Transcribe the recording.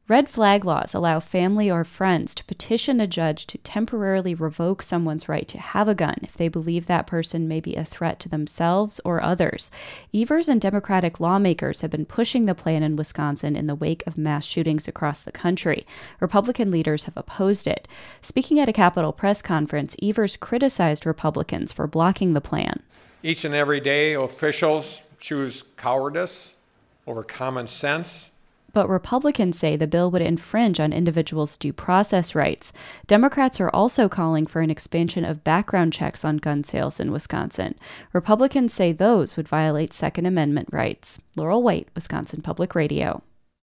Red flag laws allow family or friends to petition a judge to temporarily revoke someone's right to have a gun if they believe that person may be a threat to themselves or others. Evers and Democratic lawmakers have been pushing the plan in Wisconsin in the wake of mass shootings across the country. Republican leaders have opposed it. Speaking at a Capitol press conference, Evers criticized Republicans for blocking the plan. Each and every day, officials choose cowardice over common sense. But Republicans say the bill would infringe on individuals' due process rights. Democrats are also calling for an expansion of background checks on gun sales in Wisconsin. Republicans say those would violate Second Amendment rights. Laurel White, Wisconsin Public Radio.